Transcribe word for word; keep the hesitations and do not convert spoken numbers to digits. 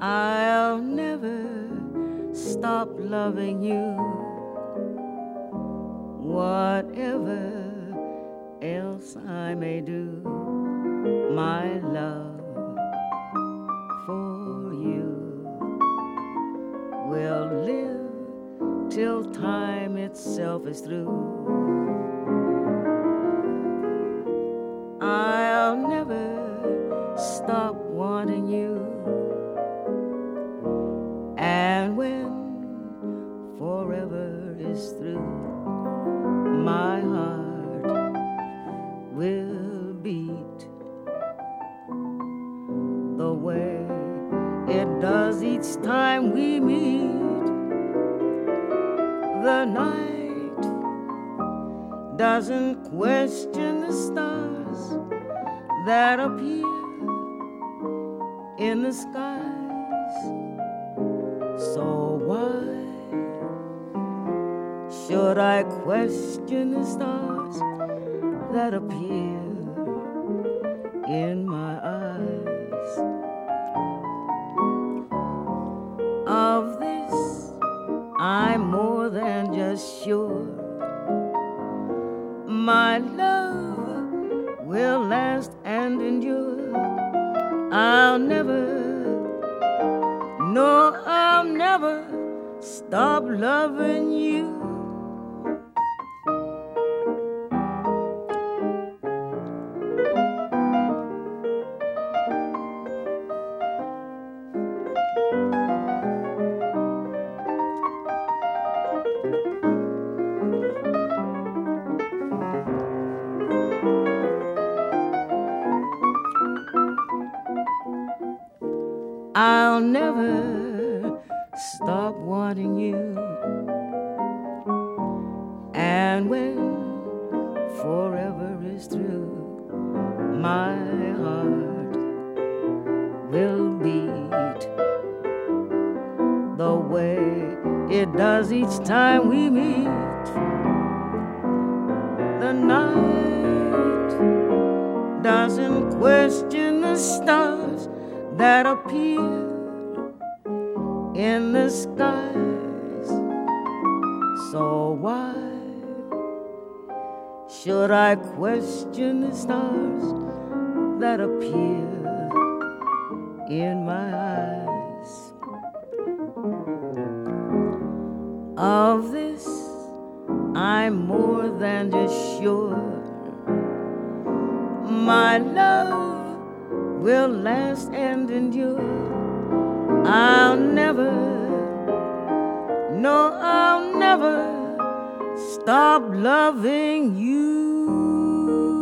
I'll never stop loving you, whatever else I may do. My love for you will live till time itself is through. I'll never stop wanting you, and when forever is through, my heart will beat the way it does each time we meet. The night doesn't question the stars that appear in the skies. So why should I question the stars that appear in my eyes? Of this I'm more than just sure. My love will last and endure. I'll never, no, I'll never stop loving you. I'll never stop wanting you, and when forever is through, my heart will beat the way it does each time we meet. The night doesn't question the stars that appear in the skies. So why should I question the stars that appear in my eyes? Of this I'm more than just sure. My love will last and endure. I'll never, no, I'll never stop loving you.